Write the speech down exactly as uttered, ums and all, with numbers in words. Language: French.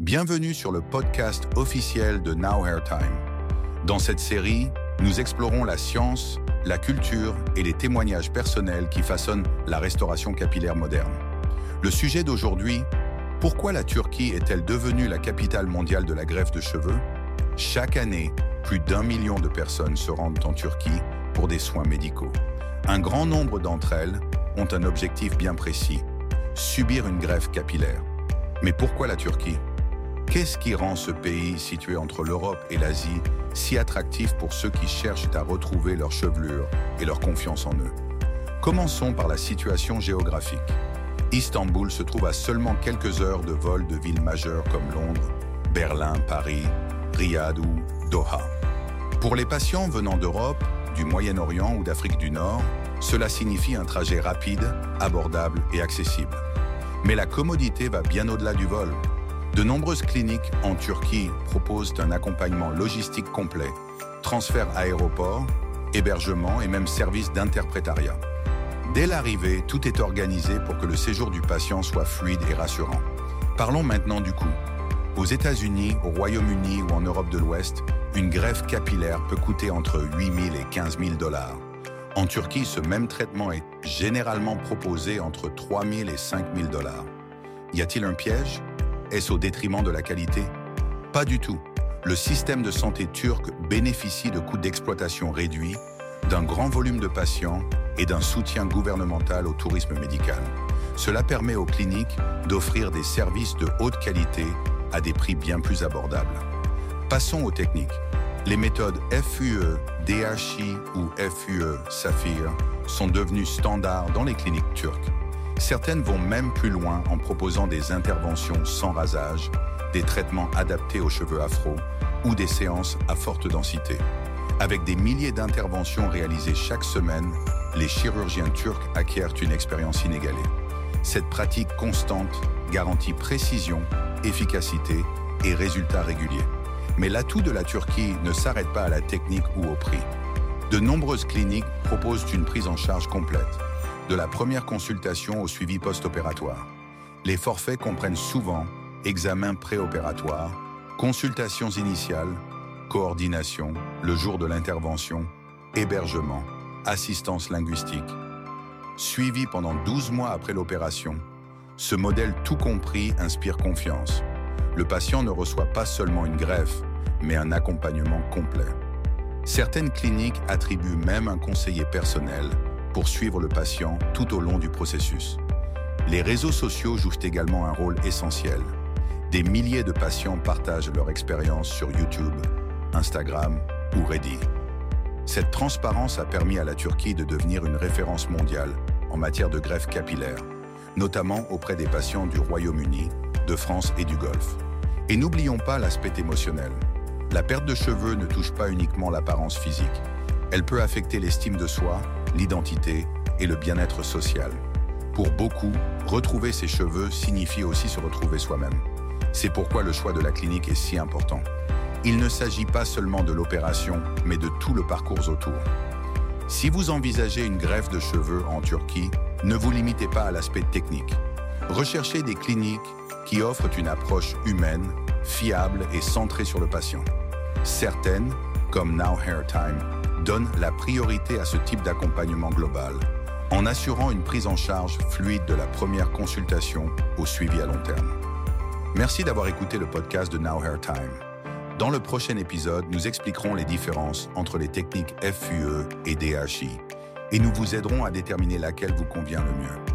Bienvenue sur le podcast officiel de Now Hair Time. Dans cette série, nous explorons la science, la culture et les témoignages personnels qui façonnent la restauration capillaire moderne. Le sujet d'aujourd'hui, pourquoi la Turquie est-elle devenue la capitale mondiale de la greffe de cheveux? Chaque année, plus d'un million de personnes se rendent en Turquie pour des soins médicaux. Un grand nombre d'entre elles ont un objectif bien précis, subir une greffe capillaire. Mais pourquoi la Turquie? Qu'est-ce qui rend ce pays, situé entre l'Europe et l'Asie, si attractif pour ceux qui cherchent à retrouver leur chevelure et leur confiance en eux? Commençons par la situation géographique. Istanbul se trouve à seulement quelques heures de vol de villes majeures comme Londres, Berlin, Paris, Riyad ou Doha. Pour les patients venant d'Europe, du Moyen-Orient ou d'Afrique du Nord, cela signifie un trajet rapide, abordable et accessible. Mais la commodité va bien au-delà du vol. De nombreuses cliniques en Turquie proposent un accompagnement logistique complet, transfert aéroport, hébergement et même service d'interprétariat. Dès l'arrivée, tout est organisé pour que le séjour du patient soit fluide et rassurant. Parlons maintenant du coût. Aux États-Unis, au Royaume-Uni ou en Europe de l'Ouest, une greffe capillaire peut coûter entre huit mille et quinze mille dollars. En Turquie, ce même traitement est généralement proposé entre trois mille et cinq mille dollars. Y a-t-il un piège? Est-ce au détriment de la qualité? Pas du tout. Le système de santé turc bénéficie de coûts d'exploitation réduits, d'un grand volume de patients et d'un soutien gouvernemental au tourisme médical. Cela permet aux cliniques d'offrir des services de haute qualité à des prix bien plus abordables. Passons aux techniques. Les méthodes F U E, D H I ou F U E Saphir sont devenues standards dans les cliniques turques. Certaines vont même plus loin en proposant des interventions sans rasage, des traitements adaptés aux cheveux afro ou des séances à forte densité. Avec des milliers d'interventions réalisées chaque semaine, les chirurgiens turcs acquièrent une expérience inégalée. Cette pratique constante garantit précision, efficacité et résultats réguliers. Mais l'atout de la Turquie ne s'arrête pas à la technique ou au prix. De nombreuses cliniques proposent une prise en charge complète, de la première consultation au suivi post-opératoire. Les forfaits comprennent souvent examens préopératoires, consultations initiales, coordination, le jour de l'intervention, hébergement, assistance linguistique. Suivi pendant douze mois après l'opération, ce modèle tout compris inspire confiance. Le patient ne reçoit pas seulement une greffe, mais un accompagnement complet. Certaines cliniques attribuent même un conseiller personnel pour suivre le patient tout au long du processus. Les réseaux sociaux jouent également un rôle essentiel. Des milliers de patients partagent leur expérience sur YouTube, Instagram ou Reddit. Cette transparence a permis à la Turquie de devenir une référence mondiale en matière de greffe capillaire, notamment auprès des patients du Royaume-Uni, de France et du Golfe. Et n'oublions pas l'aspect émotionnel. La perte de cheveux ne touche pas uniquement l'apparence physique. Elle peut affecter l'estime de soi, l'identité et le bien-être social. Pour beaucoup, retrouver ses cheveux signifie aussi se retrouver soi-même. C'est pourquoi le choix de la clinique est si important. Il ne s'agit pas seulement de l'opération, mais de tout le parcours autour. Si vous envisagez une greffe de cheveux en Turquie, ne vous limitez pas à l'aspect technique. Recherchez des cliniques qui offrent une approche humaine, fiable et centrée sur le patient. Certaines, comme Now Hair Time, donnent la priorité à ce type d'accompagnement global, en assurant une prise en charge fluide de la première consultation au suivi à long terme. Merci d'avoir écouté le podcast de Now Hair Time. Dans le prochain épisode, nous expliquerons les différences entre les techniques F U E et D H I, et nous vous aiderons à déterminer laquelle vous convient le mieux.